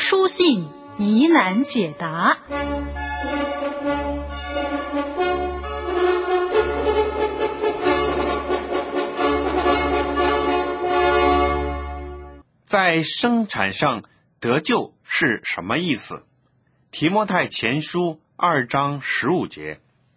书信疑难解答。 在生产上得救是什么意思？提摩太前书2章15节。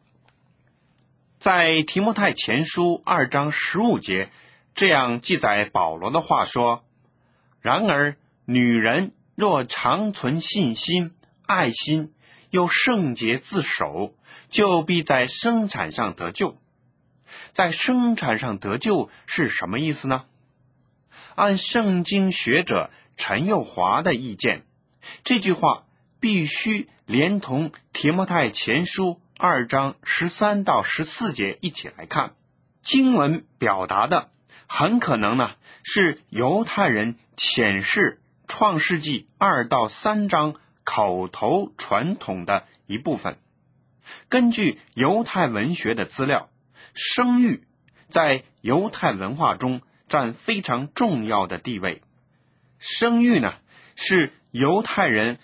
在提摩太前书2章15节这样记载保罗的话说：然而女人若常存信心、爱心，又圣洁自守，就必在生产上得救。在生产上得救是什么意思呢？按圣经学者陈佑华的意见，这句话必须连同提摩太前书2章13到14节一起来看。经文表达的很可能呢是犹太人浅视创世纪2到3章口头传统的一部分。根据犹太文学的资料，生育在犹太文化中占非常重要的地位。生育呢，是犹太人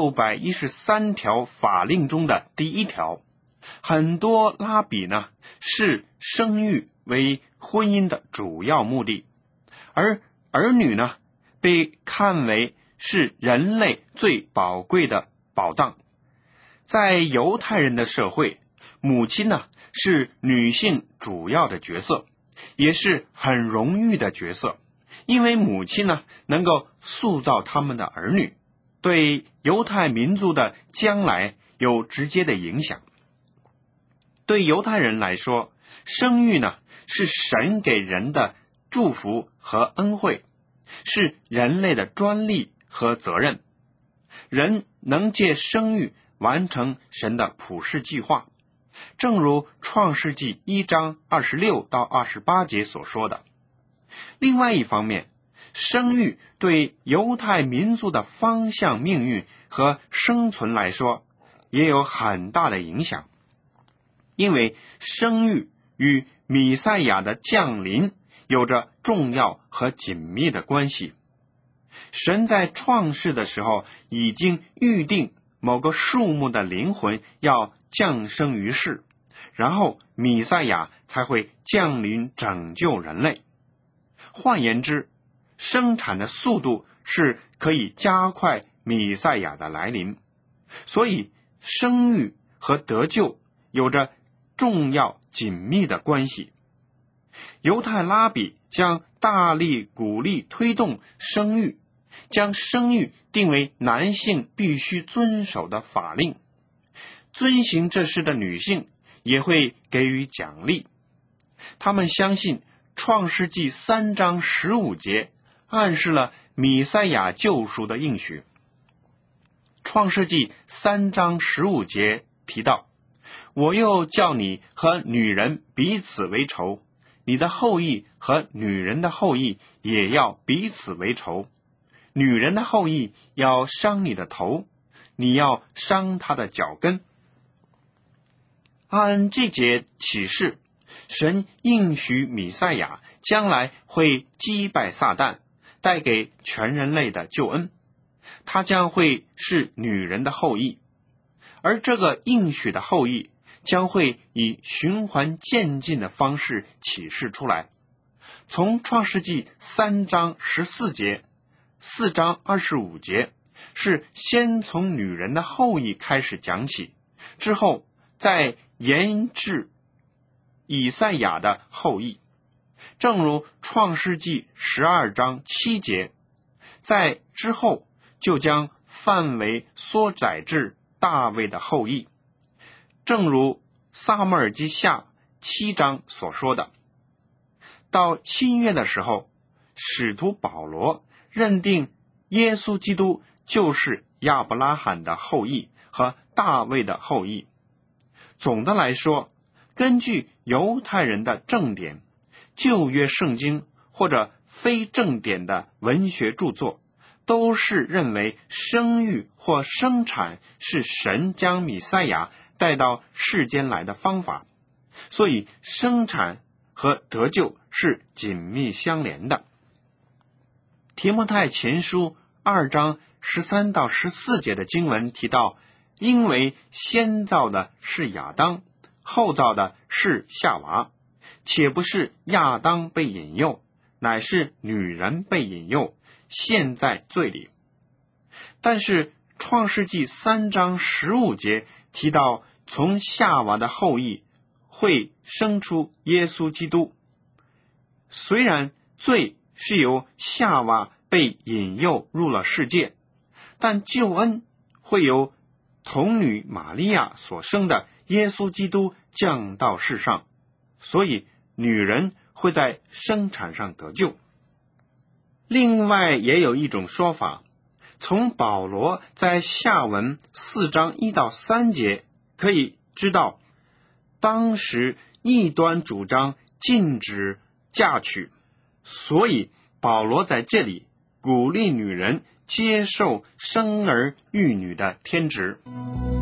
613条法令中的第一条。很多拉比呢，视生育为婚姻的主要目的，而儿女呢，被看为是人类最宝贵的宝藏。在犹太人的社会，母亲呢，是女性主要的角色，也是很荣誉的角色，因为母亲呢，能够塑造他们的儿女，对犹太民族的将来有直接的影响。对犹太人来说，生育呢，是神给人的祝福和恩惠，是人类的专利和责任。人能借生育完成神的普世计划，正如创世纪1章26到28节所说的。另外一方面，生育对犹太民族的方向、命运和生存来说也有很大的影响，因为生育与弥赛亚的降临有着重要和紧密的关系。神在创世的时候已经预定某个数目的灵魂要降生于世，然后弥赛亚才会降临拯救人类。换言之，生产的速度是可以加快弥赛亚的来临，所以生育和得救有着重要紧密的关系。犹太拉比将大力鼓励推动生育，将生育定为男性必须遵守的法令，遵行这事的女性也会给予奖励。他们相信创世纪3章15节暗示了弥赛亚救赎的应许。创世纪3章15节提到：我又叫你和女人彼此为仇，你的后裔和女人的后裔也要彼此为仇，女人的后裔要伤你的头，你要伤她的脚跟。按这节启示，神应许弥赛亚将来会击败撒旦，带给全人类的救恩。他将会是女人的后裔，而这个应许的后裔将会以循环渐进的方式启示出来。从创世纪3章14节、4章25节是先从女人的后裔开始讲起，之后再延至以赛亚的后裔。正如创世纪12章7节，在之后就将范围缩窄至大卫的后裔。正如撒母耳记下7章所说的，到新约的时候，使徒保罗认定耶稣基督就是亚伯拉罕的后裔和大卫的后裔。总的来说，根据犹太人的正典、旧约圣经或者非正典的文学著作，都是认为生育或生产是神将弥赛亚带到世间来的方法，所以生产和得救是紧密相连的。提摩太前书2章 13到14节的经文提到，因为先造的是亚当，后造的是夏娃，且不是亚当被引诱，乃是女人被引诱，陷在罪里。但是创世纪3章15节提到，从夏娃的后裔会生出耶稣基督。虽然罪是由夏娃被引诱入了世界，但救恩会由童女玛利亚所生的耶稣基督降到世上，所以女人会在生产上得救。另外也有一种说法，从保罗在下文4章1到3节可以知道，当时异端主张禁止嫁娶，所以保罗在这里鼓励女人接受生儿育女的天职。